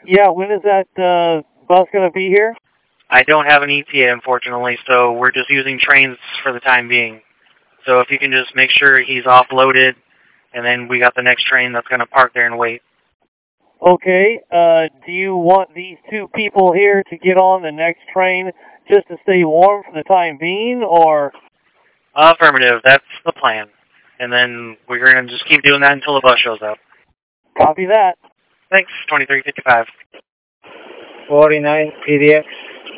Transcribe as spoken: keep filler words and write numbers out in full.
Yeah, when is that uh, bus going to be here? I don't have an E T A, unfortunately, so we're just using trains for the time being. So if you can just make sure he's offloaded, and then we got the next train that's going to park there and wait. Okay, uh, do you want these two people here to get on the next train just to stay warm for the time being, or? Affirmative, that's the plan. And then we're going to just keep doing that until the bus shows up. Copy that. Thanks, twenty-three fifty-five. forty-nine P D X.